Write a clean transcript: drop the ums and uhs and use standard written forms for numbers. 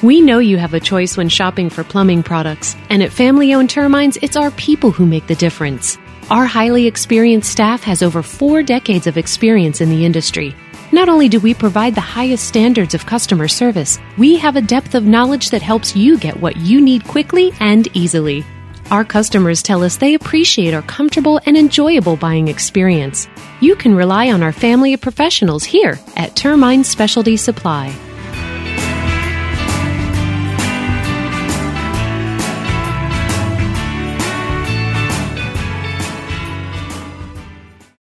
We know you have a choice when shopping for plumbing products, and at family-owned Termines, it's our people who make the difference. Our highly experienced staff has over 4 decades of experience in the industry. Not only do we provide the highest standards of customer service, we have a depth of knowledge that helps you get what you need quickly and easily. Our customers tell us they appreciate our comfortable and enjoyable buying experience. You can rely on our family of professionals here at Termine Specialty Supply.